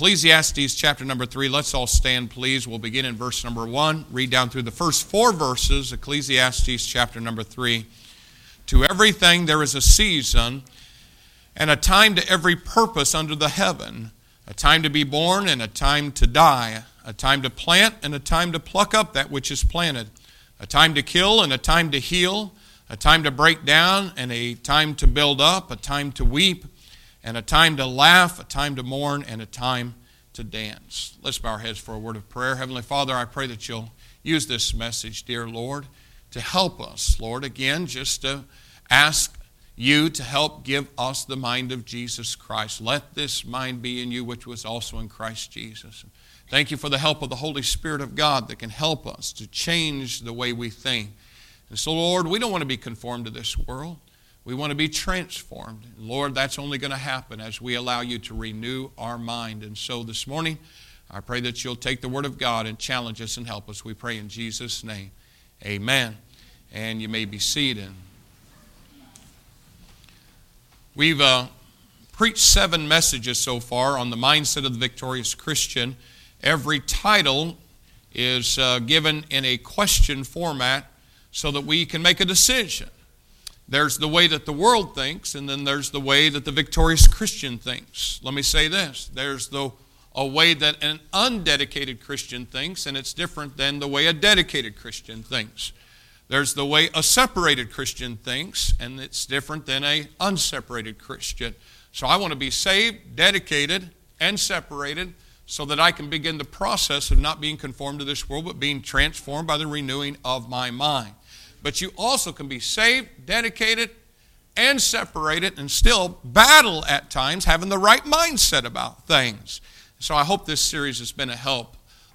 Ecclesiastes chapter number 3. Let's all stand, please. We'll begin in verse number 1. Read down through the first 4 verses. Ecclesiastes chapter number 3. To everything there is a season, and a time to every purpose under the heaven, a time to be born and a time to die, a time to plant and a time to pluck up that which is planted, a time to kill and a time to heal, a time to break down and a time to build up, a time to weep and a time to laugh, a time to mourn and a time to dance. Let's bow our heads for a word of prayer. Heavenly Father, I pray that you'll use this message, dear Lord, to help us, Lord, again, just to ask you to help give us the mind of Jesus Christ. Let this mind be in you, which was also in Christ Jesus. Thank you for the help of the Holy Spirit of God that can help us to change the way we think. And so, Lord, we don't want to be conformed to this world. We want to be transformed. And Lord, that's only going to happen as we allow you to renew our mind. And so this morning, I pray that you'll take the Word of God and challenge us and help us. We pray in Jesus' name. Amen. And you may be seated. We've preached 7 messages so far on the mindset of the victorious Christian. Every title is given in a question format so that we can make a decision. There's the way that the world thinks, and then there's the way that the victorious Christian thinks. Let me say this. There's a way that an undedicated Christian thinks, and it's different than the way a dedicated Christian thinks. There's the way a separated Christian thinks, and it's different than an unseparated Christian. So I want to be saved, dedicated, and separated so that I can begin the process of not being conformed to this world, but being transformed by the renewing of my mind. But you also can be saved, dedicated, and separated, and still battle at times, having the right mindset about things. So I hope this series has been a help.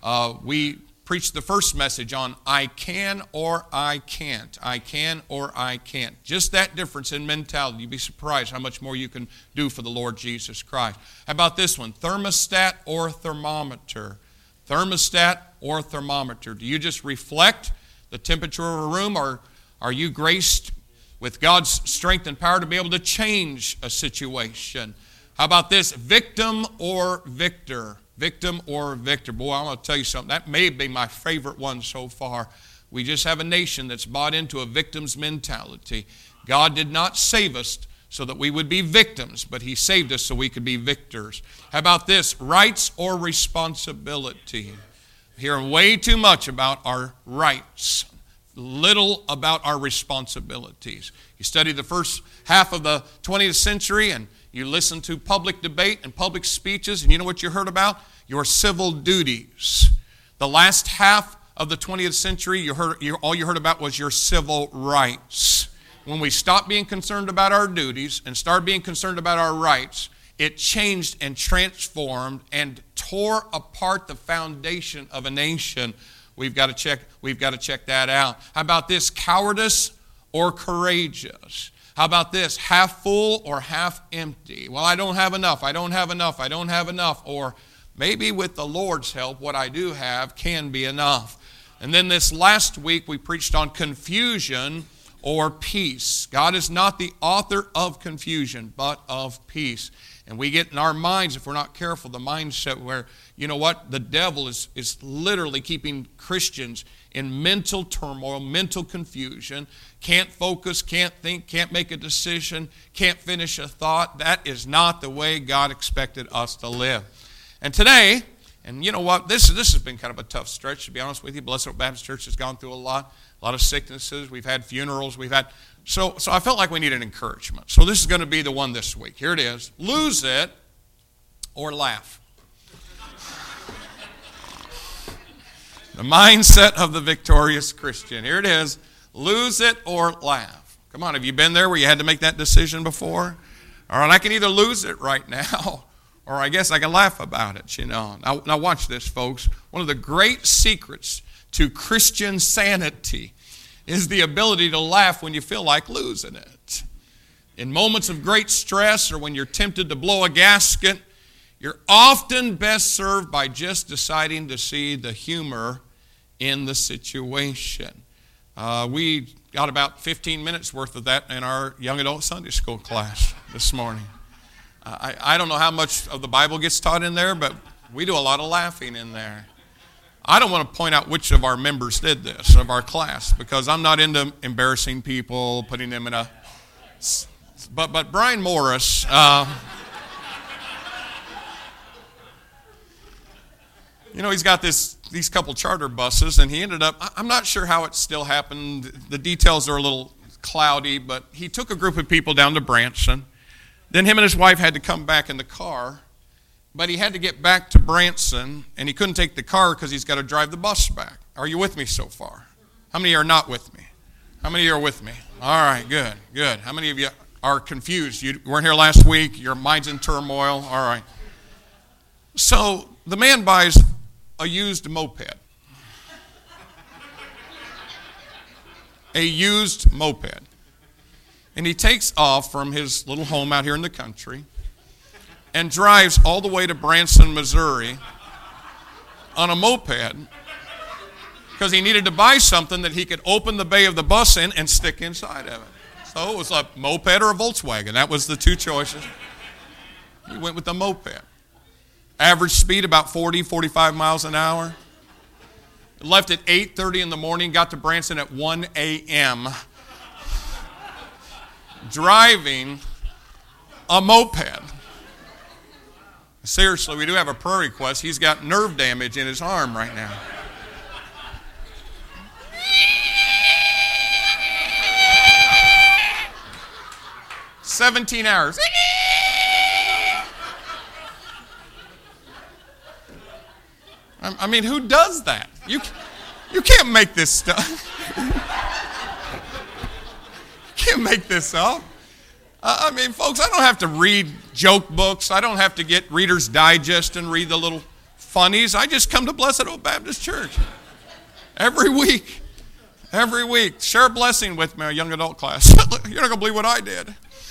We preached the first message on I can or I can't. I can or I can't. Just that difference in mentality. You'd be surprised how much more you can do for the Lord Jesus Christ. How about this one? Thermostat or thermometer? Thermostat or thermometer? Do you just reflect the temperature of a room, or are you graced with God's strength and power to be able to change a situation? How about this? Victim or victor? Victim or victor? Boy, I'm going to tell you something. That may be my favorite one so far. We just have a nation that's bought into a victim's mentality. God did not save us so that we would be victims, but He saved us so we could be victors. How about this? Rights or responsibility? Hearing way too much about our rights, little about our responsibilities. You study the first half of the 20th century and you listen to public debate and public speeches, and you know what you heard about? Your civil duties. The last half of the 20th century, all you heard about was your civil rights. When we stopped being concerned about our duties and started being concerned about our rights, it changed and transformed and tore apart the foundation of a nation. We've got to check that out. How about this? Cowardice or courageous? How about this? Half full or half empty? Well, I don't have enough. I don't have enough. I don't have enough. Or maybe with the Lord's help, what I do have can be enough. And then this last week, we preached on confusion or peace. God is not the author of confusion, but of peace. And we get in our minds, if we're not careful, the mindset where, you know what, the devil is literally keeping Christians in mental turmoil, mental confusion, can't focus, can't think, can't make a decision, can't finish a thought. That is not the way God expected us to live. And today, and you know what, this has been kind of a tough stretch, to be honest with you. Blessed Hope Baptist Church has gone through a lot of sicknesses. We've had funerals. So I felt like we needed encouragement. So this is going to be the one this week. Here it is. Lose it or laugh. The mindset of the victorious Christian. Here it is. Lose it or laugh. Come on, have you been there where you had to make that decision before? All right, I can either lose it right now, or I guess I can laugh about it, you know. Now watch this, folks. One of the great secrets to Christian sanity is the ability to laugh when you feel like losing it. In moments of great stress or when you're tempted to blow a gasket, you're often best served by just deciding to see the humor in the situation. We got about 15 minutes worth of that in our young adult Sunday school class this morning. I don't know how much of the Bible gets taught in there, but We do a lot of laughing in there. I don't want to point out which of our members did this, of our class, because I'm not into embarrassing people, putting them in a... But Brian Morris... he's got these couple charter buses, and he ended up, I'm not sure how it still happened. The details are a little cloudy, but he took a group of people down to Branson. Then him and his wife had to come back in the car, but he had to get back to Branson, and he couldn't take the car because he's got to drive the bus back. Are you with me so far? How many are not with me? How many are with me? All right, good. How many of you are confused? You weren't here last week. Your mind's in turmoil. All right. So the man buys a used moped. A used moped. And he takes off from his little home out here in the country and drives all the way to Branson, Missouri on a moped because he needed to buy something that he could open the bay of the bus in and stick inside of it. So it was a moped or a Volkswagen. That was the two choices. He went with the moped. Average speed about 40, 45 miles an hour. Left at 8:30 in the morning, got to Branson at 1 a.m. driving a moped. Seriously, we do have a prayer request. He's got nerve damage in his arm right now. "17 hours. I mean, who does that? You can't make this stuff. You can't make this up. I mean, folks, I don't have to read joke books. I don't have to get Reader's Digest and read the little funnies. I just come to Blessed Old Baptist Church every week. Every week. Share a blessing with me, a young adult class. You're not going to believe what I did.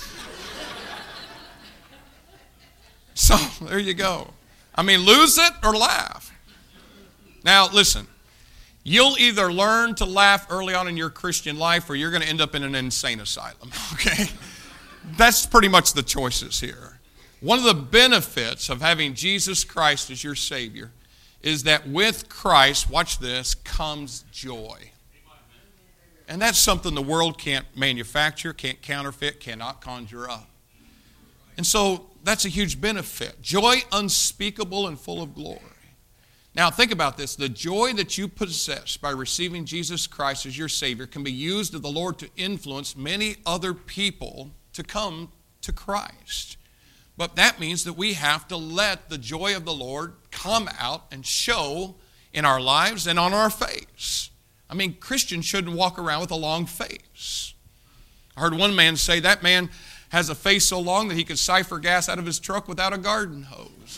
So, there you go. I mean, lose it or laugh. Now, listen, you'll either learn to laugh early on in your Christian life or you're going to end up in an insane asylum, okay? That's pretty much the choices here. One of the benefits of having Jesus Christ as your Savior is that with Christ, watch this, comes joy. And that's something the world can't manufacture, can't counterfeit, cannot conjure up. And so that's a huge benefit. Joy unspeakable and full of glory. Now, think about this. The joy that you possess by receiving Jesus Christ as your Savior can be used of the Lord to influence many other people to come to Christ. But that means that we have to let the joy of the Lord come out and show in our lives and on our face. I mean, Christians shouldn't walk around with a long face. I heard one man say that man has a face so long that he could siphon gas out of his truck without a garden hose.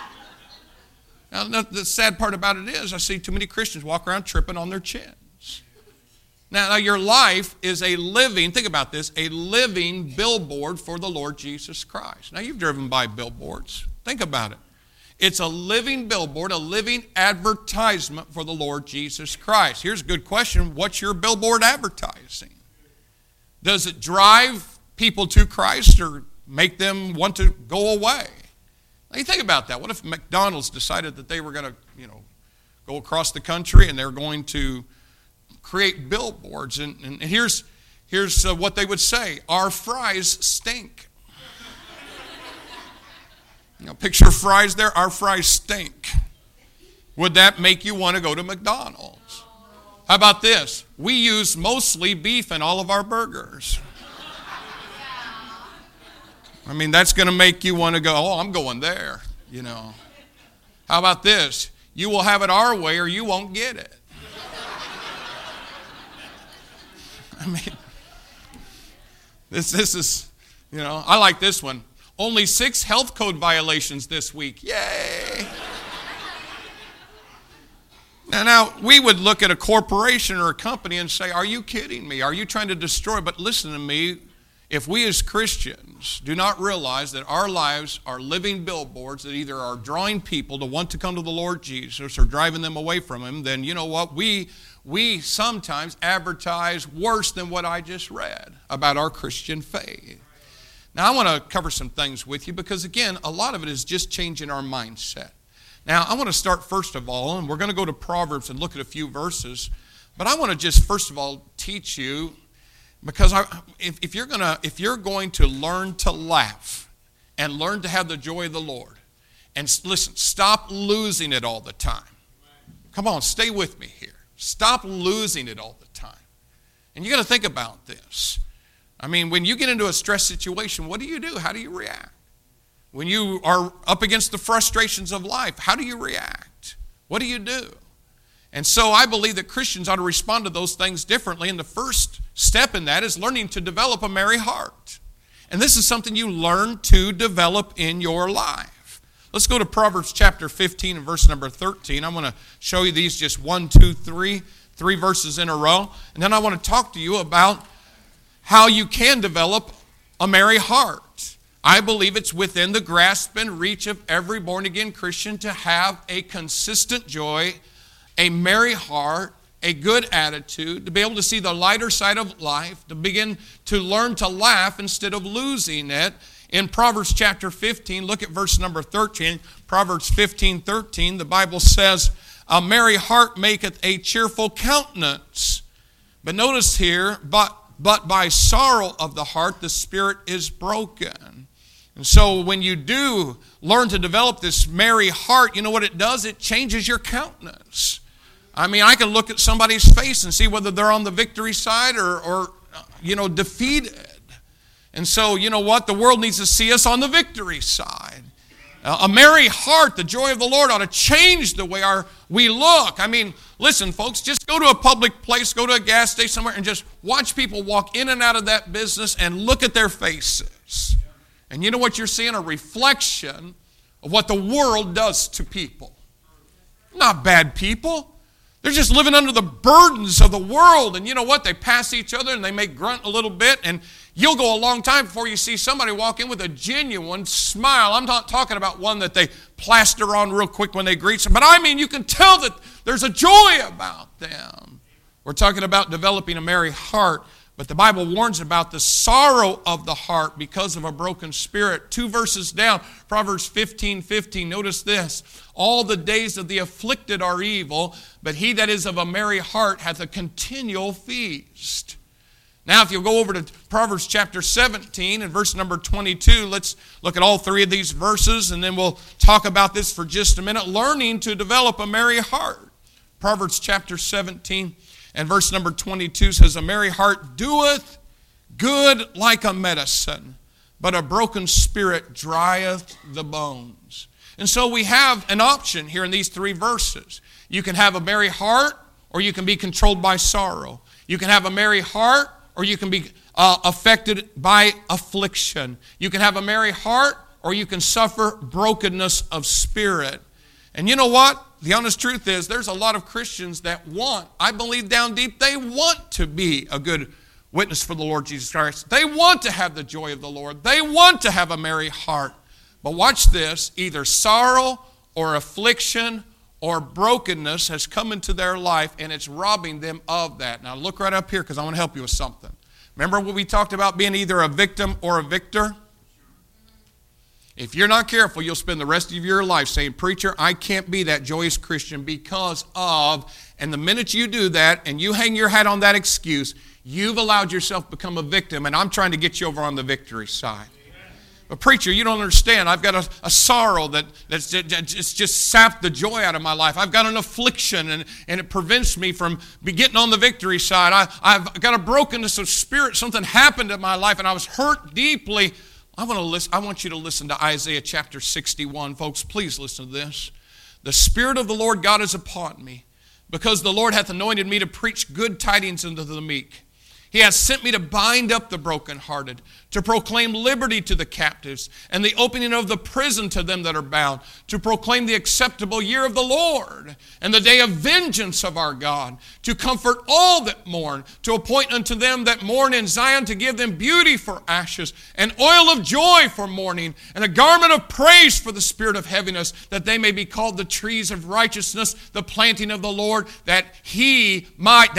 Now, the sad part about it is I see too many Christians walk around tripping on their chins. Now, your life is a living, think about this, a living billboard for the Lord Jesus Christ. Now, you've driven by billboards. Think about it. It's a living billboard, a living advertisement for the Lord Jesus Christ. Here's a good question. What's your billboard advertising? Does it drive people to Christ or make them want to go away? Now, you think about that. What if McDonald's decided that they were going to, go across the country and they're going to create billboards? And here's what they would say. Our fries stink. Picture fries there. Our fries stink. Would that make you want to go to McDonald's? How about this? We use mostly beef in all of our burgers. I mean, that's going to make you want to go, oh, I'm going there, How about this? You will have it our way or you won't get it. I mean, this is, I like this one. Only 6 health code violations this week. Yay! Now, we would look at a corporation or a company and say, are you kidding me? Are you trying to destroy? But listen to me. If we as Christians do not realize that our lives are living billboards that either are drawing people to want to come to the Lord Jesus or driving them away from Him, then you know what? We sometimes advertise worse than what I just read about our Christian faith. Now, I want to cover some things with you because, again, a lot of it is just changing our mindset. Now, I want to start first of all, and we're going to go to Proverbs and look at a few verses, but I want to just first of all teach you, because if you're going to learn to laugh and learn to have the joy of the Lord, and listen, stop losing it all the time. Come on, stay with me here. Stop losing it all the time. And you got to think about this. I mean, when you get into a stress situation, what do you do? How do you react? When you are up against the frustrations of life, how do you react? What do you do? And so I believe that Christians ought to respond to those things differently. And the first step in that is learning to develop a merry heart. And this is something you learn to develop in your life. Let's go to Proverbs chapter 15 and verse number 13. I'm going to show you these just 1, 2, 3 verses in a row. And then I want to talk to you about how you can develop a merry heart. I believe it's within the grasp and reach of every born-again Christian to have a consistent joy, a merry heart, a good attitude, to be able to see the lighter side of life, to begin to learn to laugh instead of losing it. In Proverbs chapter 15, look at verse number 13. Proverbs 15:13, the Bible says, "A merry heart maketh a cheerful countenance." But notice here, but by sorrow of the heart the spirit is broken. And so when you do learn to develop this merry heart, you know what it does? It changes your countenance. I mean, I can look at somebody's face and see whether they're on the victory side or defeated. And so, you know what? The world needs to see us on the victory side. A merry heart, the joy of the Lord, ought to change the way we look. I mean, listen, folks, just go to a public place, go to a gas station somewhere, and just watch people walk in and out of that business and look at their faces. And you know what you're seeing? A reflection of what the world does to people. Not bad people. They're just living under the burdens of the world. And you know what? They pass each other and they may grunt a little bit. And you'll go a long time before you see somebody walk in with a genuine smile. I'm not talking about one that they plaster on real quick when they greet them. But I mean, you can tell that there's a joy about them. We're talking about developing a merry heart. But the Bible warns about the sorrow of the heart because of a broken spirit. 2 verses down, Proverbs 15:15. Notice this. "All the days of the afflicted are evil, but he that is of a merry heart hath a continual feast." Now, if you'll go over to Proverbs chapter 17 and verse number 22, let's look at all three of these verses, and then we'll talk about this for just a minute. Learning to develop a merry heart. Proverbs chapter 17 and verse number 22 says, "A merry heart doeth good like a medicine, but a broken spirit drieth the bones." And so we have an option here in these 3 verses. You can have a merry heart, or you can be controlled by sorrow. You can have a merry heart, or you can be affected by affliction. You can have a merry heart, or you can suffer brokenness of spirit. And you know what? The honest truth is there's a lot of Christians that I believe down deep, they want to be a good witness for the Lord Jesus Christ. They want to have the joy of the Lord. They want to have a merry heart. But watch this, either sorrow or affliction or brokenness has come into their life and it's robbing them of that. Now look right up here because I want to help you with something. Remember what we talked about being either a victim or a victor? If you're not careful, you'll spend the rest of your life saying, "Preacher, I can't be that joyous Christian because of," and the minute you do that and you hang your hat on that excuse, you've allowed yourself to become a victim, and I'm trying to get you over on the victory side. But preacher, you don't understand. I've got a sorrow that's just sapped the joy out of my life. I've got an affliction, and it prevents me from getting on the victory side. I've got a brokenness of spirit. Something happened in my life, and I was hurt deeply. I want you to listen to Isaiah chapter 61. Folks, please listen to this. "The Spirit of the Lord God is upon me, because the Lord hath anointed me to preach good tidings unto the meek. He hath sent me to bind up the brokenhearted, to proclaim liberty to the captives, and the opening of the prison to them that are bound, to proclaim the acceptable year of the Lord, and the day of vengeance of our God, to comfort all that mourn, to appoint unto them that mourn in Zion, to give them beauty for ashes, and oil of joy for mourning, and a garment of praise for the spirit of heaviness, that they may be called the trees of righteousness, the planting of the Lord, that he might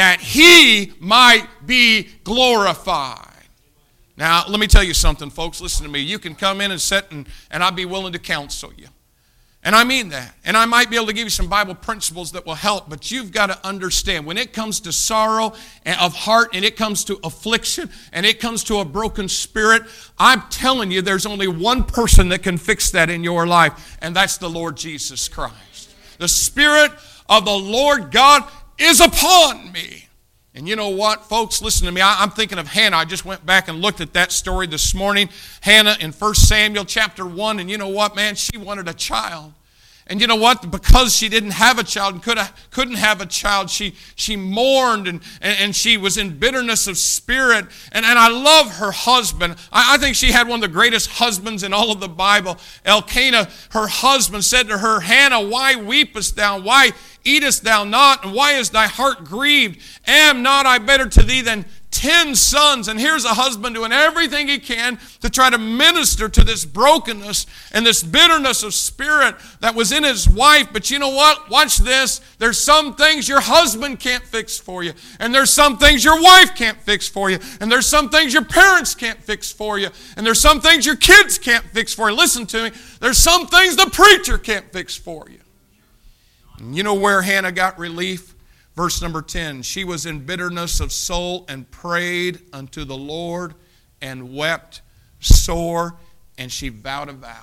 be glorified." Now, let me tell you something, folks. Listen to me. You can come in and sit, and I'd be willing to counsel you. And I mean that. And I might be able to give you some Bible principles that will help, but you've got to understand when it comes to sorrow of heart and it comes to affliction and it comes to a broken spirit, I'm telling you there's only one person that can fix that in your life, and that's the Lord Jesus Christ. The Spirit of the Lord God is upon me. And you know what, folks, listen to me. I'm thinking of Hannah. I just went back and looked at that story this morning. Hannah in 1 Samuel chapter 1. And you know what, man? She wanted a child. And you know what? Because she didn't have a child and couldn't have a child, she mourned and she was in bitterness of spirit. And I love her husband. I think she had one of the greatest husbands in all of the Bible. Elkanah, her husband, said to her, Hannah, why weepest thou? Why eatest thou not? And why is thy heart grieved? Am not I better to thee than 10 sons? And here's a husband doing everything he can to try to minister to this brokenness and this bitterness of spirit that was in his wife. But you know what? Watch this. There's some things your husband can't fix for you. And there's some things your wife can't fix for you. And there's some things your parents can't fix for you. And there's some things your kids can't fix for you. Listen to me. There's some things the preacher can't fix for you. And you know where Hannah got relief? Verse number 10, she was in bitterness of soul and prayed unto the Lord and wept sore, and she vowed a vow.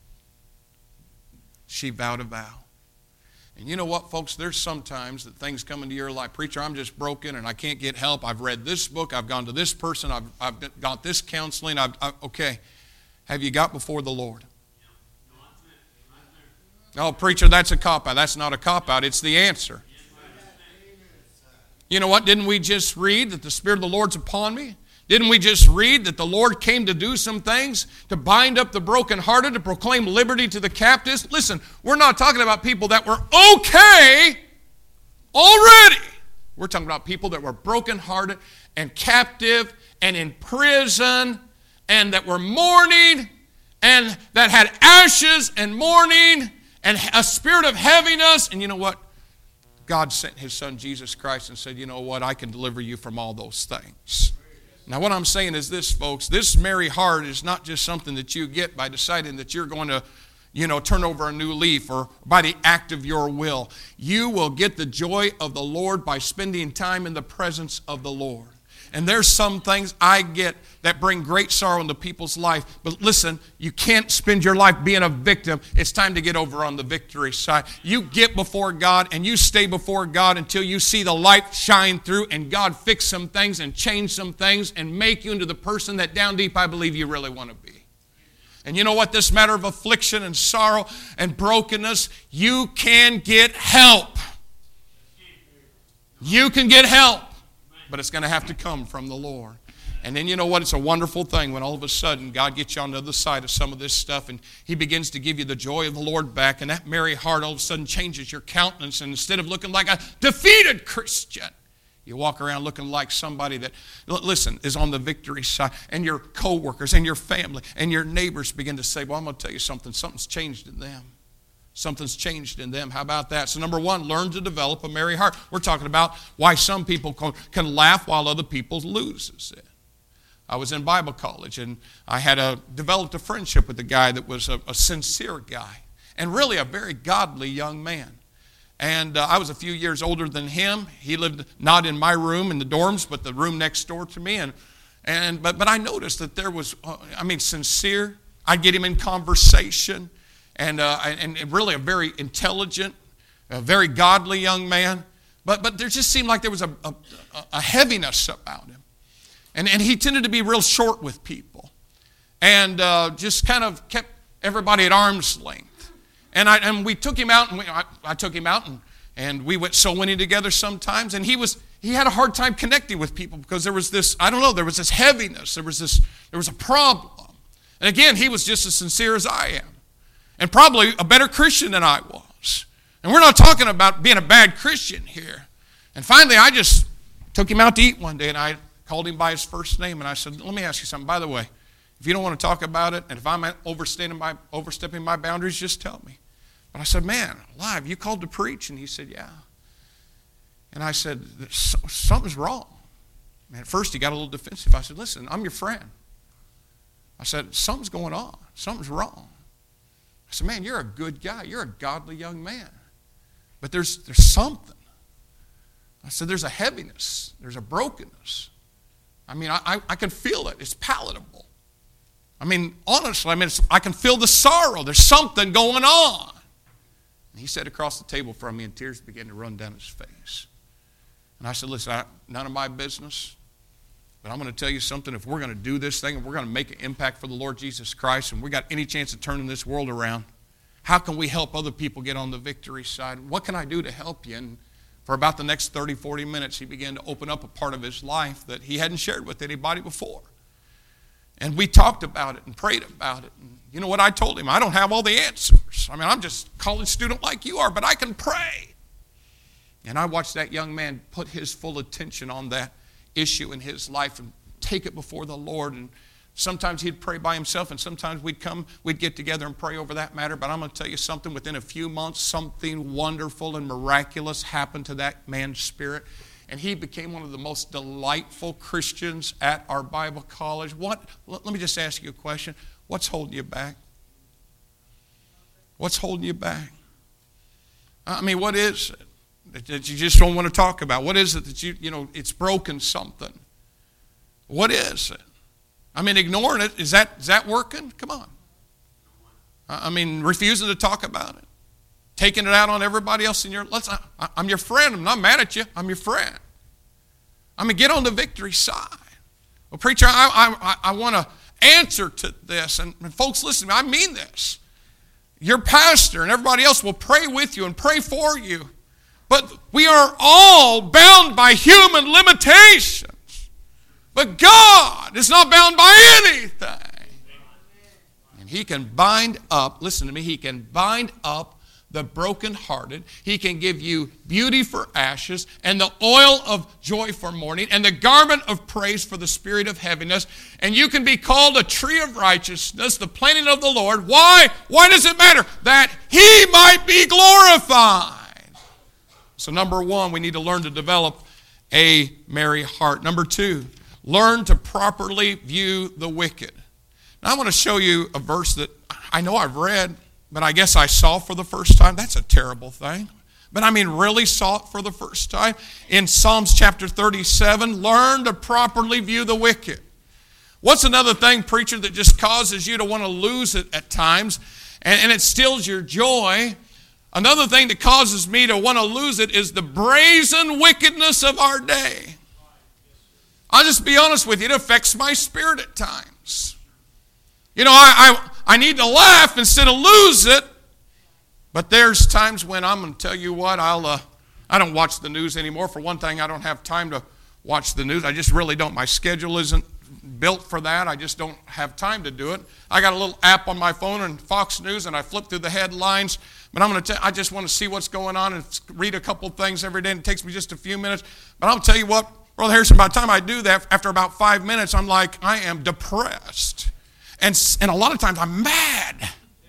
She vowed a vow. And you know what, folks? There's sometimes that things come into your life. Preacher, I'm just broken and I can't get help. I've read this book. I've gone to this person. I've got this counseling. Okay. Have you got before the Lord? Oh, preacher, that's a cop-out. That's not a cop-out. It's the answer. You know what? Didn't we just read that the Spirit of the Lord's upon me? Didn't we just read that the Lord came to do some things, to bind up the brokenhearted, to proclaim liberty to the captives? Listen, we're not talking about people that were okay already. We're talking about people that were brokenhearted and captive and in prison and that were mourning and that had ashes and mourning and a spirit of heaviness. And you know what? God sent His Son Jesus Christ and said, you know what? I can deliver you from all those things. Now what I'm saying is this, folks. This merry heart is not just something that you get by deciding that you're going to, turn over a new leaf or by the act of your will. You will get the joy of the Lord by spending time in the presence of the Lord. And there's some things I get that bring great sorrow into people's life. But listen, you can't spend your life being a victim. It's time to get over on the victory side. You get before God and you stay before God until you see the light shine through and God fix some things and change some things and make you into the person that down deep I believe you really want to be. And you know what? This matter of affliction and sorrow and brokenness, you can get help. You can get help. But it's going to have to come from the Lord. And then you know what? It's a wonderful thing when all of a sudden God gets you on the other side of some of this stuff and He begins to give you the joy of the Lord back, and that merry heart all of a sudden changes your countenance, and instead of looking like a defeated Christian, you walk around looking like somebody that, listen, is on the victory side. And your co-workers and your family and your neighbors begin to say, well, I'm going to tell you something. Something's changed in them. Something's changed in them. How about that? So number one, learn to develop a merry heart. We're talking about why some people can laugh while other people lose it. I was in Bible college and I had developed a friendship with a guy that was a sincere guy and really a very godly young man. And I was a few years older than him. He lived not in my room in the dorms, but the room next door to me. But I noticed that there was, sincere. I'd get him in conversation. And really a very intelligent, a very godly young man. But there just seemed like there was a heaviness about him. And he tended to be real short with people. And just kind of kept everybody at arm's length. And we took him out, and I took him out, and we went soul winning together sometimes. And he had a hard time connecting with people because there was this, there was this heaviness. There was a problem. And again, he was just as sincere as I am. And probably a better Christian than I was. And we're not talking about being a bad Christian here. And finally, I just took him out to eat one day, and I called him by his first name, and I said, let me ask you something. By the way, if you don't want to talk about it, and if I'm overstepping my boundaries, just tell me. But I said, man, alive, you called to preach? And he said, yeah. And I said, something's wrong. And at first, he got a little defensive. I said, listen, I'm your friend. I said, something's going on. Something's wrong. I said, man, you're a good guy. You're a godly young man. But there's something. I said, there's a heaviness. There's a brokenness. I mean, I can feel it. It's palatable. I mean, honestly, I can feel the sorrow. There's something going on. And he sat across the table from me, and tears began to run down his face. And I said, listen, none of my business, but I'm going to tell you something. If we're going to do this thing, and we're going to make an impact for the Lord Jesus Christ, and we got any chance of turning this world around, how can we help other people get on the victory side? What can I do to help you? And for about the next 30, 40 minutes, he began to open up a part of his life that he hadn't shared with anybody before. And we talked about it and prayed about it. And you know what I told him? I don't have all the answers. I mean, I'm just a college student like you are, but I can pray. And I watched that young man put his full attention on that issue in his life and take it before the Lord. And sometimes he'd pray by himself, and sometimes we'd get together and pray over that matter. But I'm going to tell you something. Within a few months, something wonderful and miraculous happened to that man's spirit. And he became one of the most delightful Christians at our Bible college. Let me just ask you a question. What's holding you back? What's holding you back? I mean, what is it that you just don't want to talk about? What is it that it's broken something? What is it? I mean, ignoring it, is that working? Come on. I mean, refusing to talk about it. Taking it out on everybody else in your life. I'm your friend. I'm not mad at you. I'm your friend. I mean, get on the victory side. Well, preacher, I want to answer to this. And folks, listen to me. I mean this. Your pastor and everybody else will pray with you and pray for you. But we are all bound by human limitations. But God is not bound by anything. And He can bind up, listen to me, He can bind up the brokenhearted. He can give you beauty for ashes and the oil of joy for mourning and the garment of praise for the spirit of heaviness. And you can be called a tree of righteousness, the planting of the Lord. Why? Why does it matter? That He might be glorified. So number one, we need to learn to develop a merry heart. Number two, learn to properly view the wicked. Now I want to show you a verse that I know I've read, but I guess I saw for the first time. That's a terrible thing. But I mean, really saw it for the first time. In Psalms chapter 37, learn to properly view the wicked. What's another thing, preacher, that just causes you to want to lose it at times, and it steals your joy? Another thing that causes me to want to lose it is the brazen wickedness of our day. I'll just be honest with you, it affects my spirit at times. You know, I need to laugh instead of lose it. But there's times when I'm going to tell you what, I don't watch the news anymore. For one thing, I don't have time to watch the news. I just really don't. My schedule isn't built for that. I just don't have time to do it. I got a little app on my phone and Fox News, and I flip through the headlines. But I just want to see what's going on and read a couple things every day. And it takes me just a few minutes. But I'll tell you what, Brother Harrison, by the time I do that, after about 5 minutes, I'm like, I am depressed. And a lot of times I'm mad.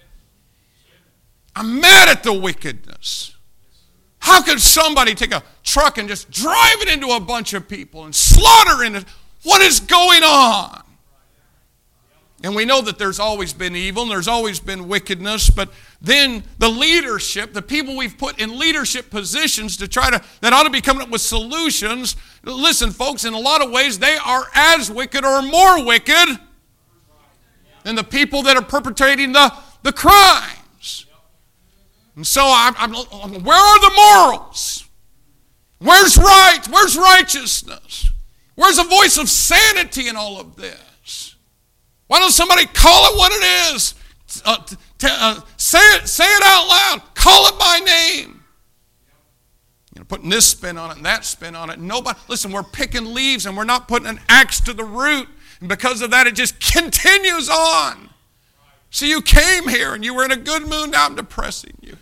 I'm mad at the wickedness. How could somebody take a truck and just drive it into a bunch of people and slaughter in it? What is going on? And we know that there's always been evil and there's always been wickedness, but then the leadership, the people we've put in leadership positions that ought to be coming up with solutions. Listen, folks, in a lot of ways, they are as wicked or more wicked than the people that are perpetrating the crimes. And so where are the morals? Where's right? Where's righteousness? Where's the voice of sanity in all of this? Why don't somebody call it what it is? Say it out loud. Call it by name. You know, putting this spin on it and that spin on it. Listen, we're picking leaves and we're not putting an axe to the root. And because of that, it just continues on. So you came here and you were in a good mood. Now I'm depressing you.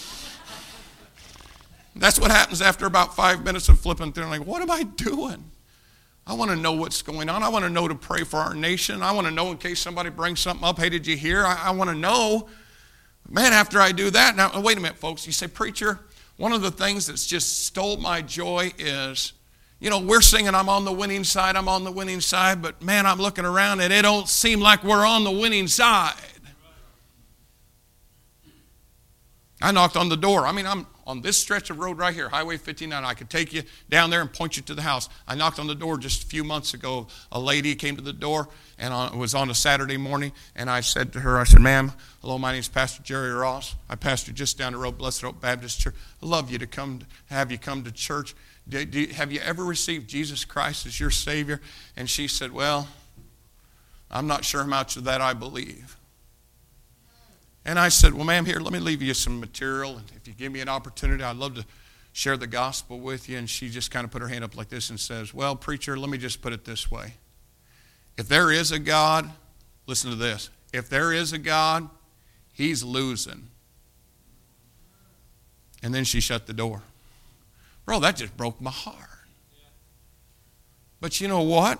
That's what happens after about 5 minutes of flipping through. I'm like, what am I doing? I want to know what's going on. I want to know to pray for our nation. I want to know in case somebody brings something up. Hey, did you hear? I want to know. Man, after I do that, now wait a minute, folks. You say, preacher, one of the things that's just stole my joy is, you know, we're singing, I'm on the winning side, I'm on the winning side, but man, I'm looking around and it don't seem like we're on the winning side. I knocked on the door. I mean, I'm on this stretch of road right here, Highway 59. I could take you down there and point you to the house. I knocked on the door just a few months ago. A lady came to the door, and it was on a Saturday morning, and I said to her, I said, ma'am, hello, my name is Pastor Jerry Ross. I pastor just down the road, Blessed Hope Baptist Church. I'd love you to have you come to church. Have you ever received Jesus Christ as your Savior? And she said, well, I'm not sure how much of that I believe. And I said, well, ma'am, here, let me leave you some material. And if you give me an opportunity, I'd love to share the gospel with you. And she just kind of put her hand up like this and says, well, preacher, let me just put it this way. If there is a God, listen to this. If there is a God, he's losing. And then she shut the door. Bro, that just broke my heart. But you know what?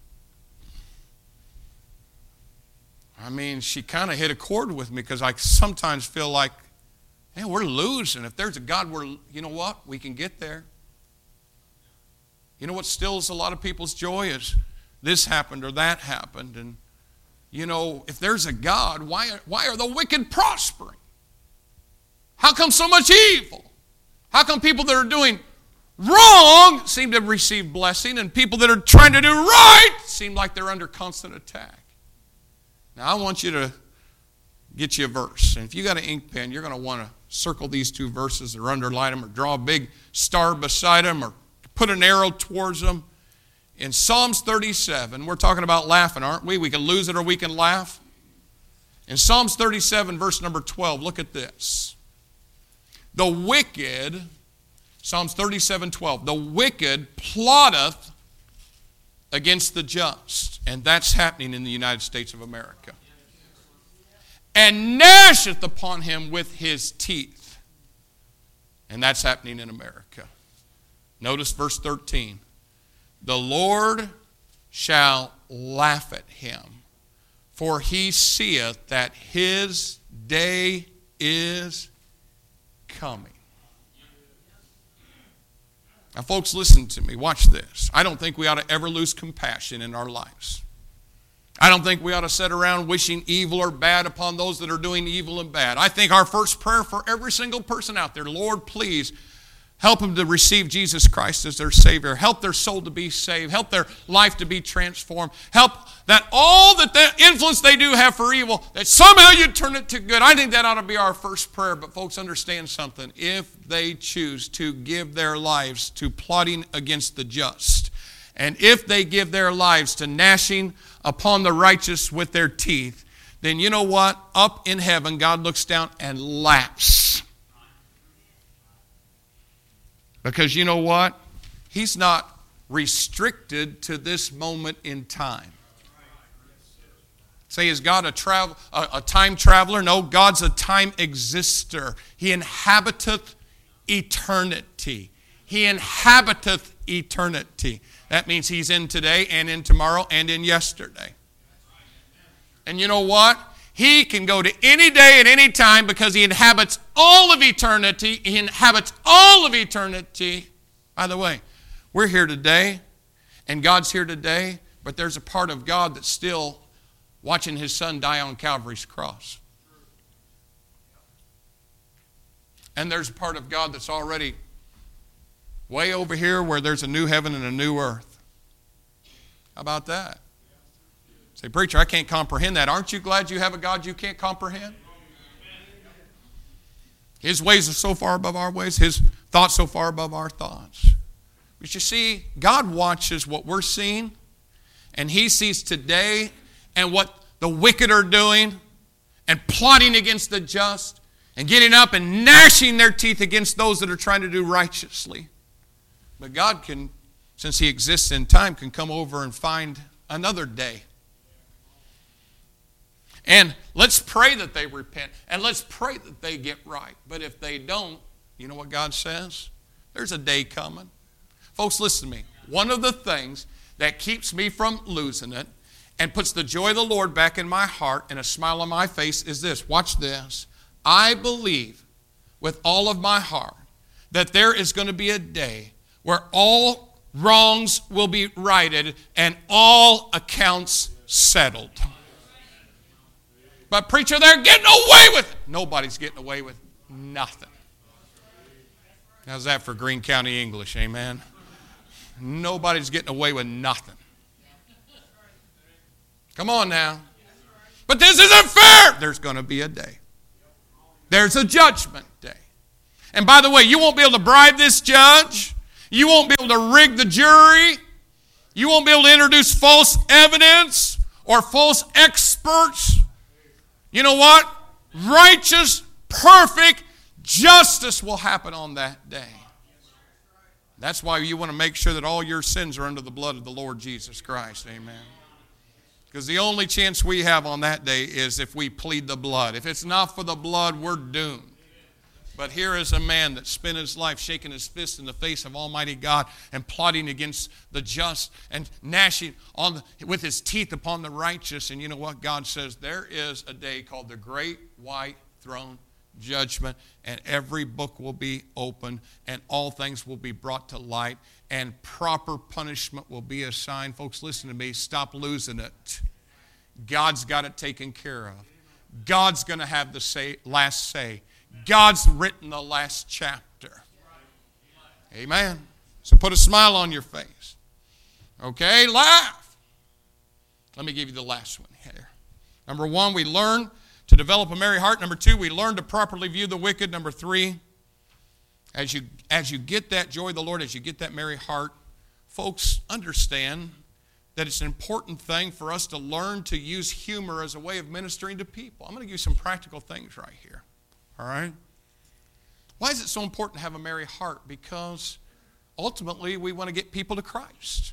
I mean, she kind of hit a chord with me because I sometimes feel like, man, we're losing. If there's a God, you know what? We can get there. You know what stills a lot of people's joy is this happened or that happened. And, you know, if there's a God, why are the wicked prospering? How come so much evil? How come people that are doing wrong seem to receive blessing and people that are trying to do right seem like they're under constant attack? Now, I want you to get you a verse. And if you got an ink pen, you're going to want to circle these two verses or underline them or draw a big star beside them or put an arrow towards them. In Psalms 37, we're talking about laughing, aren't we? We can lose it or we can laugh. In Psalms 37, verse number 12, look at this. The wicked, Psalms 37:12, the wicked plotteth against the just. And that's happening in the United States of America. And gnasheth upon him with his teeth. And that's happening in America. Notice verse 13. The Lord shall laugh at him, for he seeth that his day is coming. Now, folks, listen to me. Watch this. I don't think we ought to ever lose compassion in our lives. I don't think we ought to sit around wishing evil or bad upon those that are doing evil and bad. I think our first prayer for every single person out there, Lord, please help them to receive Jesus Christ as their Savior. Help their soul to be saved. Help their life to be transformed. Help that all that the influence they do have for evil, that somehow you turn it to good. I think that ought to be our first prayer. But folks, understand something. If they choose to give their lives to plotting against the just, and if they give their lives to gnashing upon the righteous with their teeth, then you know what? Up in heaven, God looks down and laughs. Because you know what? He's not restricted to this moment in time. Say, is God a time traveler? No, God's a time exister. He inhabiteth eternity. He inhabiteth eternity. That means he's in today and in tomorrow and in yesterday. And you know what? He can go to any day at any time because he inhabits all of eternity. He inhabits all of eternity. By the way, we're here today, and God's here today, but there's a part of God that's still watching his son die on Calvary's cross. And there's a part of God that's already way over here where there's a new heaven and a new earth. How about that? Say, preacher, I can't comprehend that. Aren't you glad you have a God you can't comprehend? His ways are so far above our ways. His thoughts so far above our thoughts. But you see, God watches what we're seeing, and he sees today and what the wicked are doing and plotting against the just and getting up and gnashing their teeth against those that are trying to do righteously. But God can, since he exists in time, can come over and find another day. And let's pray that they repent. And let's pray that they get right. But if they don't, you know what God says? There's a day coming. Folks, listen to me. One of the things that keeps me from losing it and puts the joy of the Lord back in my heart and a smile on my face is this. Watch this. I believe with all of my heart that there is going to be a day where all wrongs will be righted and all accounts settled. But preacher, they're getting away with it. Nobody's getting away with it. nothing. How's that for Greene County English, amen? Nobody's getting away with nothing. Come on now. But this isn't fair. There's going to be a day. There's a judgment day. And by the way, you won't be able to bribe this judge. You won't be able to rig the jury. You won't be able to introduce false evidence or false experts. You know what? Righteous, perfect justice will happen on that day. That's why you want to make sure that all your sins are under the blood of the Lord Jesus Christ. Amen. Because the only chance we have on that day is if we plead the blood. If it's not for the blood, we're doomed. But here is a man that spent his life shaking his fist in the face of Almighty God and plotting against the just and gnashing with his teeth upon the righteous. And you know what? God says there is a day called the Great White Throne Judgment, and every book will be opened, and all things will be brought to light, and proper punishment will be assigned. Folks, listen to me. Stop losing it. God's got it taken care of. God's going to have the last say. God's written the last chapter. Amen. So put a smile on your face. Okay, laugh. Let me give you the last one here. Number one, we learn to develop a merry heart. Number two, we learn to properly view the wicked. Number three, as you get that joy of the Lord, as you get that merry heart, folks, understand that it's an important thing for us to learn to use humor as a way of ministering to people. I'm going to give you some practical things right here. All right? Why is it so important to have a merry heart? Because ultimately we want to get people to Christ.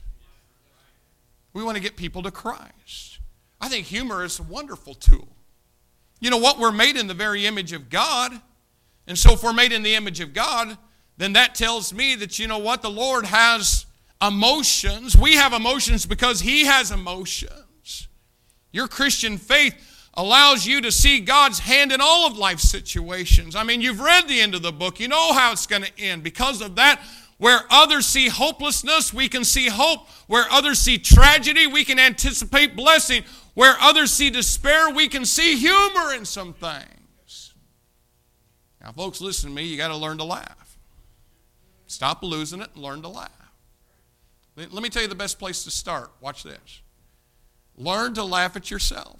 We want to get people to Christ. I think humor is a wonderful tool. You know what? We're made in the very image of God. And so if we're made in the image of God, then that tells me that, you know what? The Lord has emotions. We have emotions because He has emotions. Your Christian faith allows you to see God's hand in all of life's situations. I mean, you've read the end of the book. You know how it's going to end. Because of that, where others see hopelessness, we can see hope. Where others see tragedy, we can anticipate blessing. Where others see despair, we can see humor in some things. Now, folks, listen to me. You got to learn to laugh. Stop losing it and learn to laugh. Let me tell you the best place to start. Watch this. Learn to laugh at yourself.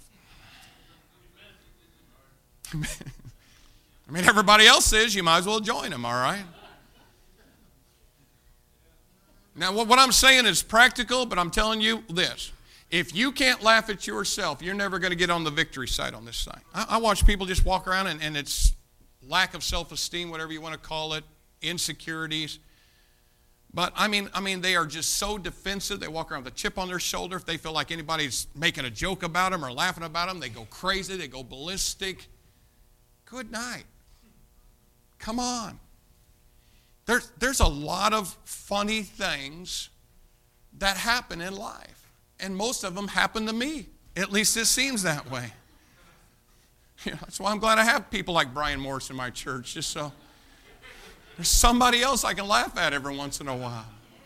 I mean, everybody else says you might as well join them, all right? Now, what I'm saying is practical, but I'm telling you this. If you can't laugh at yourself, you're never going to get on the victory side on this side. I watch people just walk around and it's lack of self-esteem, whatever you want to call it, insecurities. But, I mean, they are just so defensive. They walk around with a chip on their shoulder. If they feel like anybody's making a joke about them or laughing about them, they go crazy. They go ballistic. Good night. Come on. There's a lot of funny things that happen in life. And most of them happen to me. At least it seems that way. You know, that's why I'm glad I have people like Brian Morris in my church, just so there's somebody else I can laugh at every once in a while.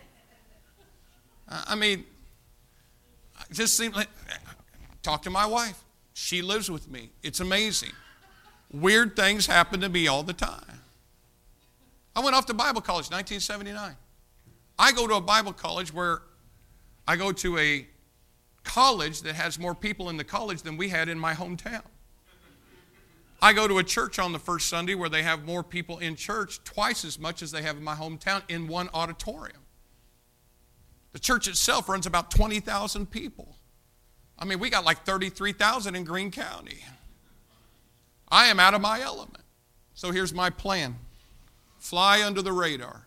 I mean, it just seems like, talk to my wife. She lives with me. It's amazing. Weird things happen to me all the time. I went off to Bible college, 1979. I go to a Bible college where I go to a college that has more people in the college than we had in my hometown. I go to a church on the first Sunday where they have more people in church, twice as much as they have in my hometown, in one auditorium. The church itself runs about 20,000 people. I mean, we got like 33,000 in Greene County. I am out of my element. So here's my plan. Fly under the radar.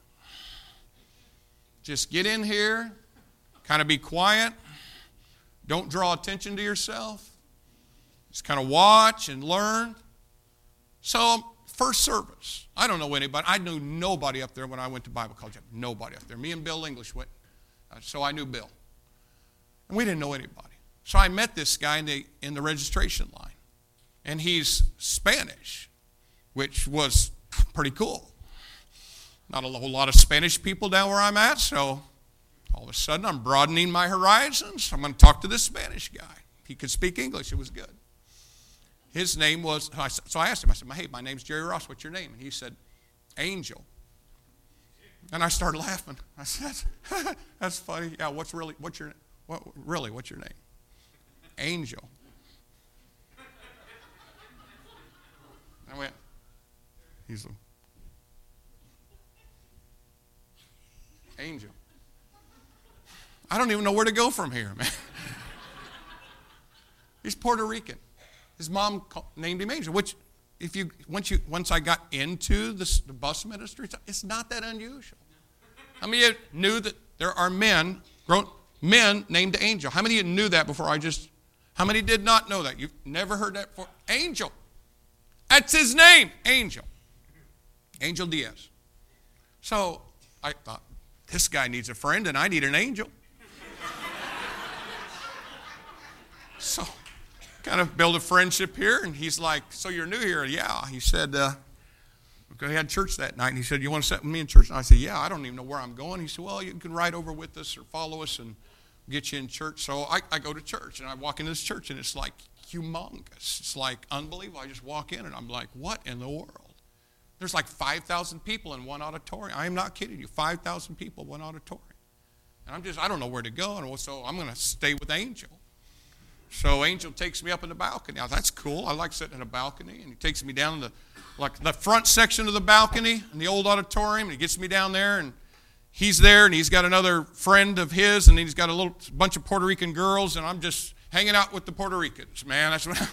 Just get in here, kind of be quiet. Don't draw attention to yourself. Just kind of watch and learn. So, first service. I don't know anybody. I knew nobody up there when I went to Bible college. Nobody up there. Me and Bill English went. So I knew Bill. And we didn't know anybody. So I met this guy in the registration line. And he's Spanish, which was pretty cool. Not a whole lot of Spanish people down where I'm at, so all of a sudden I'm broadening my horizons. I'm going to talk to this Spanish guy. He could speak English. It was good. his name was, so I asked him, I said, hey, my name's Jerry Ross, what's your name? And he said, Angel. And I started laughing. I said, that's funny. Yeah, what's your name? Angel. I went, he's an Angel. I don't even know where to go from here, man. He's Puerto Rican. His mom named him Angel, which once I got into the bus ministry, it's not that unusual. How many of you knew that there are grown men named Angel? How many of you knew that before how many did not know that? You've never heard that before? Angel. That's his name, Angel. Angel Diaz. So I thought, this guy needs a friend and I need an angel. So kind of build a friendship here, and he's like, so you're new here? Yeah. He said, we had church that night, and he said, you want to sit with me in church? And I said, yeah, I don't even know where I'm going. He said, well, you can ride over with us or follow us and get you in church. So I go to church, and I walk into this church, and it's like humongous. It's like unbelievable. I just walk in, and I'm like, what in the world? There's like 5,000 people in one auditorium. I am not kidding you. 5,000 people in one auditorium. And I don't know where to go, and so I'm going to stay with Angel. So Angel takes me up in the balcony. Now, that's cool. I like sitting in a balcony. And he takes me down the front section of the balcony in the old auditorium. And he gets me down there, and he's there, and he's got another friend of his, and he's got a little bunch of Puerto Rican girls, and I'm just hanging out with the Puerto Ricans, man. That's what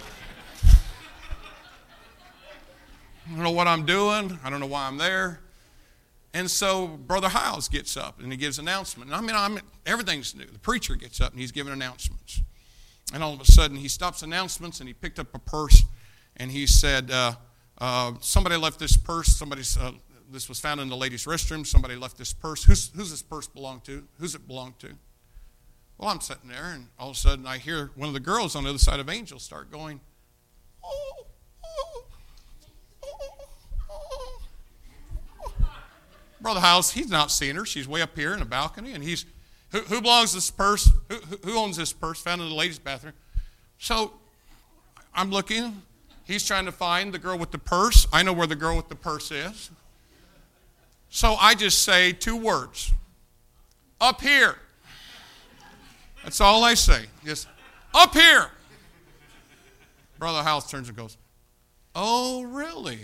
I don't know what I'm doing. I don't know why I'm there. And so Brother Hiles gets up, and he gives an announcement. And everything's new. The preacher gets up, and he's giving announcements. And all of a sudden, he stops announcements, and he picked up a purse, and he said, somebody left this purse. This was found in the ladies' restroom. Somebody left this purse. Who's this purse belong to? Who's it belong to? Well, I'm sitting there, and all of a sudden, I hear one of the girls on the other side of Angel start going, oh, oh, oh, oh. Brother Hiles, he's not seeing her. She's way up here in the balcony, and he's, who belongs to this purse? Who owns this purse? Found in the ladies' bathroom. So I'm looking. He's trying to find the girl with the purse. I know where the girl with the purse is. So I just say 2 words. Up here. That's all I say. Just, up here. Brother Hiles turns and goes, oh, really?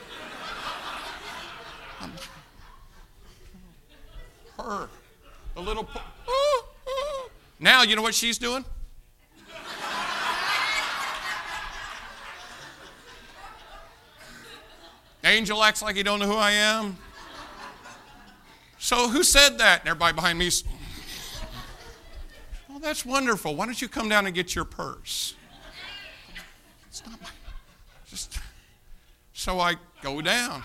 Her. The little... Now, you know what she's doing? Angel acts like he don't know who I am. So who said that? And everybody behind me, oh, that's wonderful. Why don't you come down and get your purse? It's not so I go down.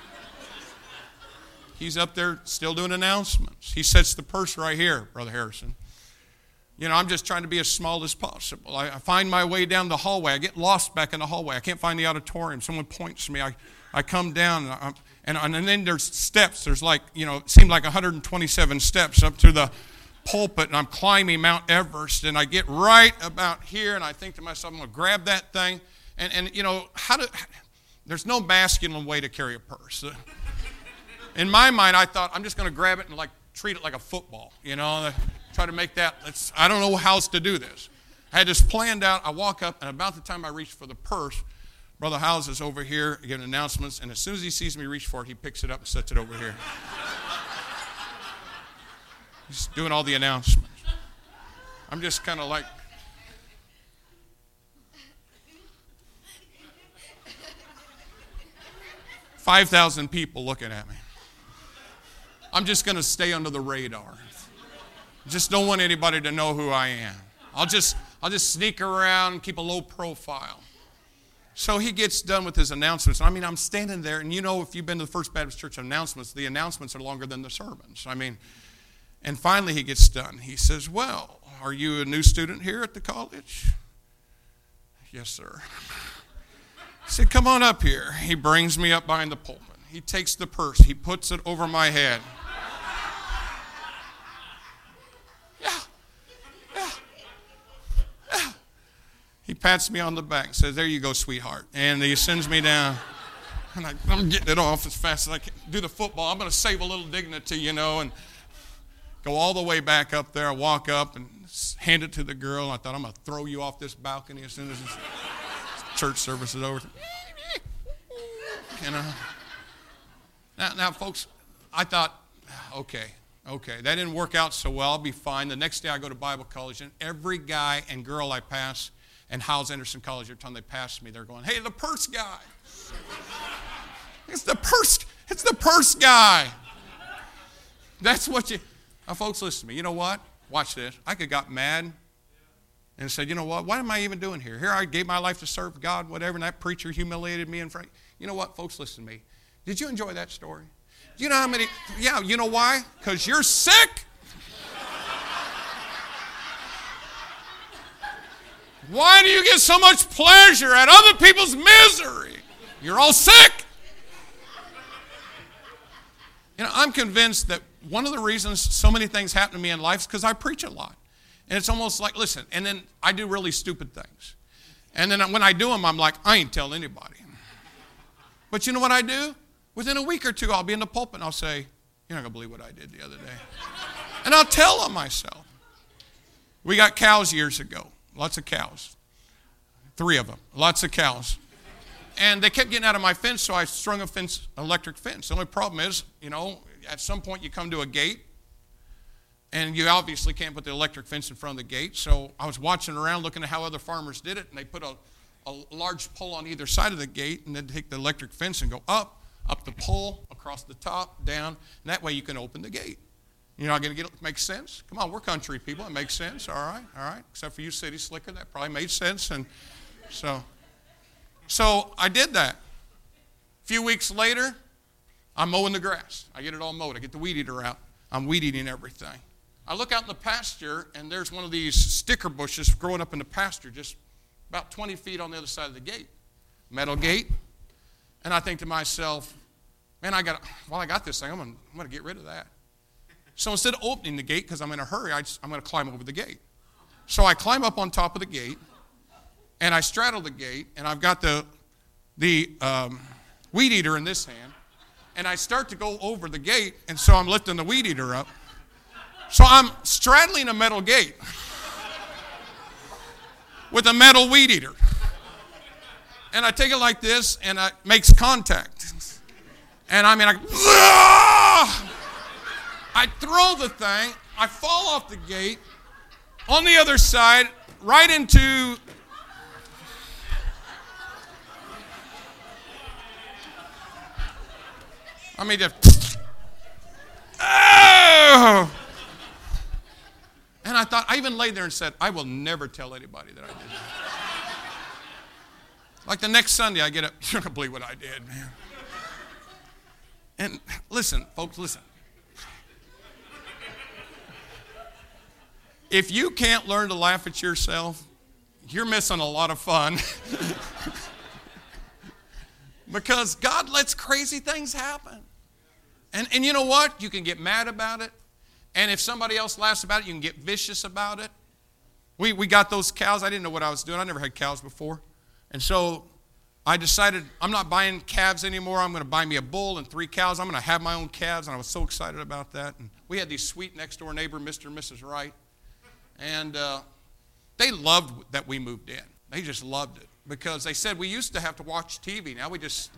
He's up there still doing announcements. He sets the purse right here, Brother Harrison. You know, I'm just trying to be as small as possible. I find my way down the hallway. I get lost back in the hallway. I can't find the auditorium. Someone points to me. I come down, and then there's steps. There's like, you know, it seemed like 127 steps up to the pulpit, and I'm climbing Mount Everest, and I get right about here, and I think to myself, I'm going to grab that thing. And you know, there's no masculine way to carry a purse. In my mind, I thought, I'm just going to grab it and like treat it like a football, you know, try to make that, I don't know how else to do this. I had this planned out. I walk up, and about the time I reach for the purse, Brother Hiles is over here giving announcements, and as soon as he sees me reach for it, he picks it up and sets it over here. He's doing all the announcements. I'm just kind of like, $5,000 people looking at me. I'm just going to stay under the radar. Just don't want anybody to know who I am. I'll just sneak around and keep a low profile. So he gets done with his announcements. I mean, I'm standing there, and you know, if you've been to the First Baptist Church announcements, the announcements are longer than the sermons. I mean, and finally he gets done. He says, well, are you a new student here at the college? Yes, sir. He said, come on up here. He brings me up behind the pulpit. He takes the purse. He puts it over my head. He pats me on the back and says, there you go, sweetheart. And he sends me down. And I'm getting it off as fast as I can. Do the football. I'm going to save a little dignity, and go all the way back up there. I walk up and hand it to the girl. I thought, I'm going to throw you off this balcony as soon as this church service is over. Now, folks, I thought, okay, that didn't work out so well. I'll be fine. The next day I go to Bible college, and every guy and girl I pass, and Hyles Anderson College, every time they pass me, they're going, hey, the purse guy. It's the purse guy. That's what you... Now, folks, listen to me. You know what? Watch this. I could have got mad and said, you know what? What am I even doing here? Here I gave my life to serve God, whatever, and that preacher humiliated me in front. You know what, folks? Listen to me. Did you enjoy that story? Do you know how many... Yeah, you know why? Because you're sick. Why do you get so much pleasure at other people's misery? You're all sick. I'm convinced that one of the reasons so many things happen to me in life is because I preach a lot. And it's almost like, listen, and then I do really stupid things. And then when I do them, I'm like, I ain't telling anybody. But you know what I do? Within a week or two, I'll be in the pulpit and I'll say, you're not going to believe what I did the other day. And I'll tell them myself. We got cows years ago. Lots of cows. 3 of them. Lots of cows. And they kept getting out of my fence, so I strung an electric fence. The only problem is, at some point you come to a gate, and you obviously can't put the electric fence in front of the gate. So I was watching around, looking at how other farmers did it, and they put a large pole on either side of the gate, and then take the electric fence and go up the pole, across the top, down, and that way you can open the gate. You're not going to get it. Makes sense? Come on, we're country people. It makes sense. All right. Except for you city slicker, that probably made sense. And so I did that. A few weeks later, I'm mowing the grass. I get it all mowed. I get the weed eater out. I'm weed eating everything. I look out in the pasture, and there's one of these sticker bushes growing up in the pasture just about 20 feet on the other side of the gate. Metal gate. And I think to myself, man, I got this thing. I'm going to get rid of that. So instead of opening the gate, because I'm in a hurry, I'm going to climb over the gate. So I climb up on top of the gate, and I straddle the gate, and I've got the weed eater in this hand, and I start to go over the gate, and so I'm lifting the weed eater up. So I'm straddling a metal gate with a metal weed eater. And I take it like this, and it makes contact. And I throw the thing, I fall off the gate, on the other side, right into... Oh! And I thought, I even laid there and said, I will never tell anybody that I did that. Like the next Sunday, I get up, you're not going to believe what I did, man. And listen, folks, listen. If you can't learn to laugh at yourself, you're missing a lot of fun. Because God lets crazy things happen. And you know what? You can get mad about it. And if somebody else laughs about it, you can get vicious about it. We got those cows. I didn't know what I was doing. I never had cows before. And so I decided I'm not buying calves anymore. I'm going to buy me a bull and 3 cows. I'm going to have my own calves. And I was so excited about that. And we had these sweet next door neighbor, Mr. and Mrs. Wright. And they loved that we moved in. They just loved it. Because they said we used to have to watch TV. Now we just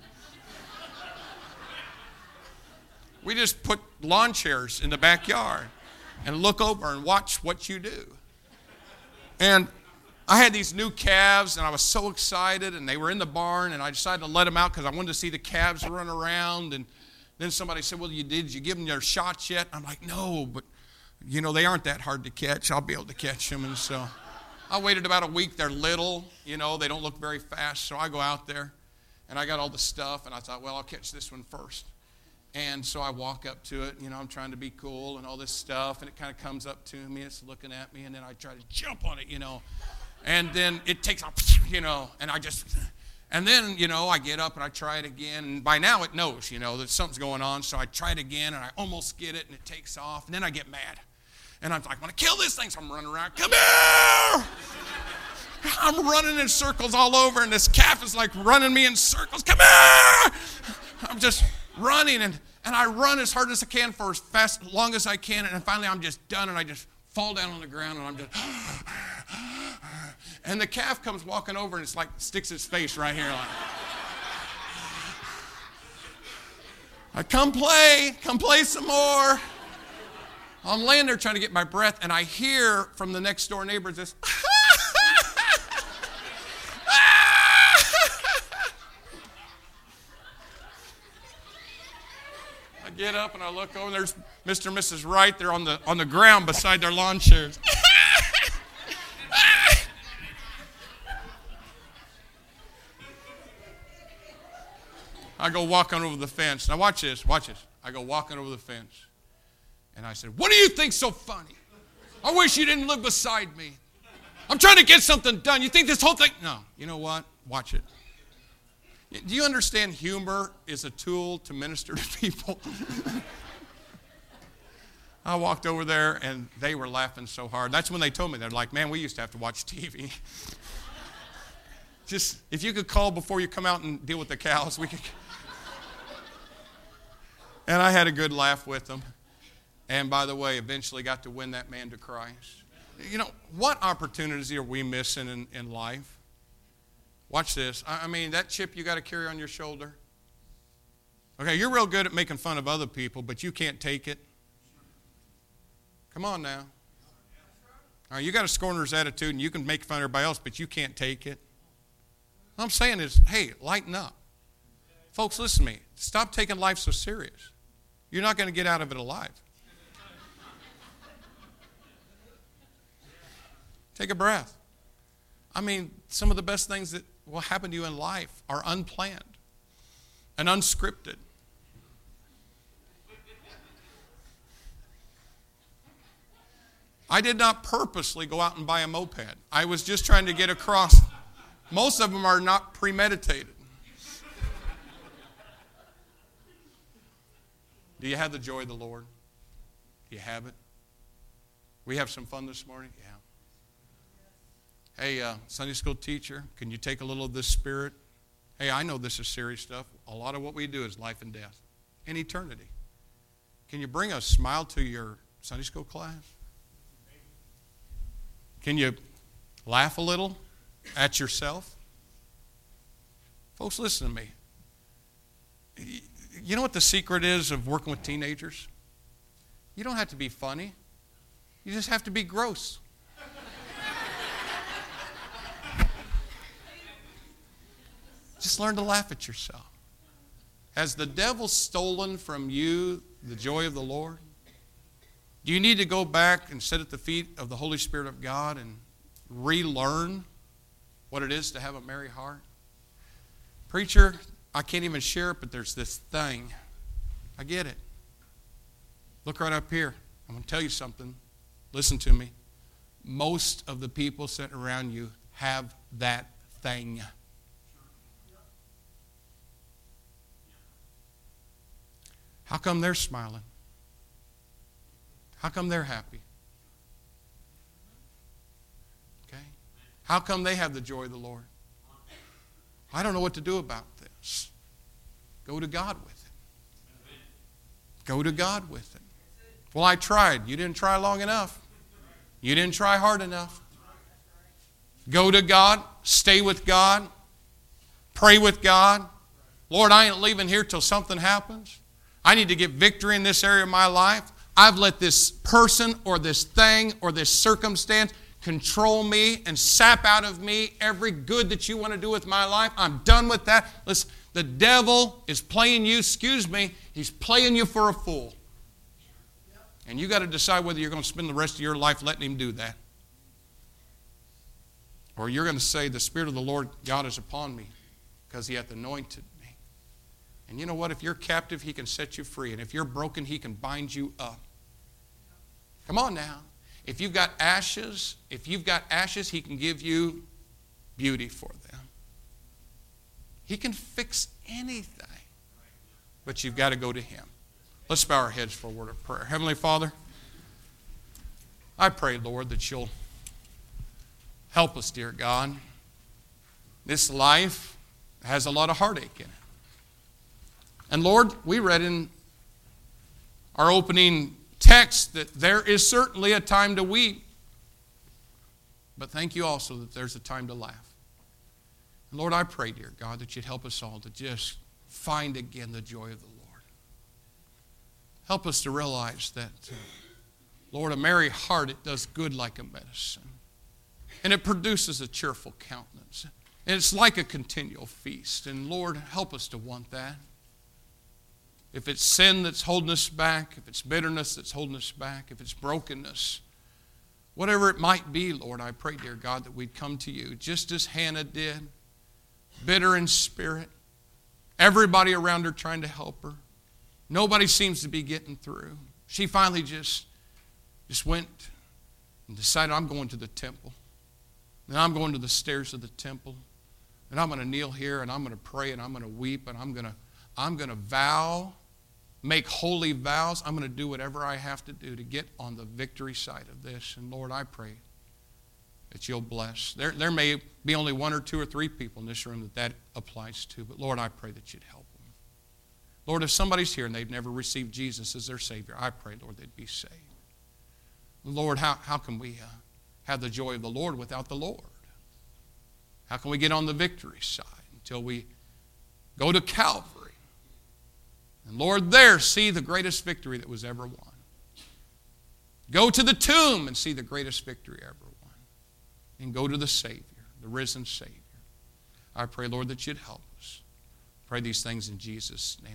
put lawn chairs in the backyard and look over and watch what you do. And I had these new calves, and I was so excited, and they were in the barn, and I decided to let them out because I wanted to see the calves run around. And then somebody said, well, did you give them their shots yet? I'm like, no, but, they aren't that hard to catch. I'll be able to catch them. And so I waited about a week. They're little, they don't look very fast. So I go out there, and I got all the stuff, and I thought, well, I'll catch this one first. And so I walk up to it, I'm trying to be cool and all this stuff, and it kind of comes up to me, it's looking at me, and then I try to jump on it, and then it takes off, and then, I get up and I try it again, and by now it knows, that something's going on, so I try it again, and I almost get it, and it takes off, and then I get mad, and I'm like, I want to kill this thing, so I'm running around, come here! I'm running in circles all over, and this calf is like running me in circles. Come here! I'm just running, and I run as hard as I can for as long as I can, and finally I'm just done, and I just fall down on the ground, and I'm just... And the calf comes walking over, and it's like sticks its face right here. Like, come play some more. I'm laying there trying to get my breath, and I hear from the next door neighbors this... I get up and I look over, there's Mr. and Mrs. Wright. They're on the ground beside their lawn chairs. I go walking over the fence. Now watch this. I go walking over the fence. And I said, what do you think's so funny? I wish you didn't live beside me. I'm trying to get something done. You think this whole thing... No. You know what? Watch it. Do you understand humor is a tool to minister to people? I walked over there, and they were laughing so hard. That's when they told me. They're like, man, we used to have to watch TV. Just, if you could call before you come out and deal with the cows, we could... And I had a good laugh with them. And by the way, eventually got to win that man to Christ. You know, what opportunities are we missing in life? Watch this. I mean, that chip you got to carry on your shoulder. Okay, you're real good at making fun of other people, but you can't take it. Come on now. All right, you got a scorner's attitude, and you can make fun of everybody else, but you can't take it. What I'm saying is, hey, lighten up. Folks, listen to me. Stop taking life so serious. You're not going to get out of it alive. Take a breath. I mean, some of the best things that will happen to you in life are unplanned and unscripted. I did not purposely go out and buy a moped. I was just trying to get across. Most of them are not premeditated. Do you have the joy of the Lord? Do you have it? We have some fun this morning? Yeah. Hey, Sunday school teacher, can you take a little of this spirit? Hey, I know this is serious stuff. A lot of what we do is life and death and eternity. Can you bring a smile to your Sunday school class? Can you laugh a little at yourself? Folks, listen to me. You know what the secret is of working with teenagers? You don't have to be funny. You just have to be gross. Just learn to laugh at yourself. Has the devil stolen from you the joy of the Lord? Do you need to go back and sit at the feet of the Holy Spirit of God and relearn what it is to have a merry heart? Preacher, I can't even share it, but there's this thing. I get it. Look right up here. I'm going to tell you something. Listen to me. Most of the people sitting around you have that thing. How come they're smiling? How come they're happy? Okay? How come they have the joy of the Lord? I don't know what to do about this. Go to God with it. Go to God with it. Well, I tried. You didn't try long enough. You didn't try hard enough. Go to God. Stay with God. Pray with God. Lord, I ain't leaving here till something happens. I need to get victory in this area of my life. I've let this person or this thing or this circumstance control me and sap out of me every good that you want to do with my life. I'm done with that. Listen, the devil is playing you, he's playing you for a fool. And you got to decide whether you're going to spend the rest of your life letting him do that. Or you're going to say, the Spirit of the Lord God is upon me because he hath anointed me. And you know what? If you're captive, he can set you free. And if you're broken, he can bind you up. Come on now. If you've got ashes, he can give you beauty for them. He can fix anything. But you've got to go to him. Let's bow our heads for a word of prayer. Heavenly Father, I pray, Lord, that you'll Help us, dear God. This life has a lot of heartache in it. And Lord, we read in our opening text that there is certainly a time to weep. But thank you also that there's a time to laugh. And Lord, I pray, dear God, that you'd help us all to just find again the joy of the Lord. Help us to realize that, Lord, a merry heart, it does good like a medicine. And it produces a cheerful countenance. And it's like a continual feast. And Lord, help us to want that. If it's sin that's holding us back, if it's bitterness that's holding us back, if it's brokenness, whatever it might be, Lord, I pray, dear God, that we'd come to you just as Hannah did, bitter in spirit, everybody around her trying to help her. Nobody seems to be getting through. She finally just went and decided, I'm going to the temple. And I'm going to the stairs of the temple. And I'm going to kneel here and I'm going to pray and I'm going to weep and I'm going to vow, make holy vows. I'm going to do whatever I have to do to get on the victory side of this. And Lord, I pray that you'll bless. There may be only one or two or three people in this room that applies to. But Lord, I pray that you'd help them. Lord, if somebody's here and they've never received Jesus as their Savior, I pray, Lord, they'd be saved. Lord, how can we have the joy of the Lord without the Lord? How can we get on the victory side until we go to Calvary? And Lord, there see the greatest victory that was ever won. Go to the tomb and see the greatest victory ever won. And go to the Savior, the risen Savior. I pray, Lord, that you'd help us. Pray these things in Jesus' name.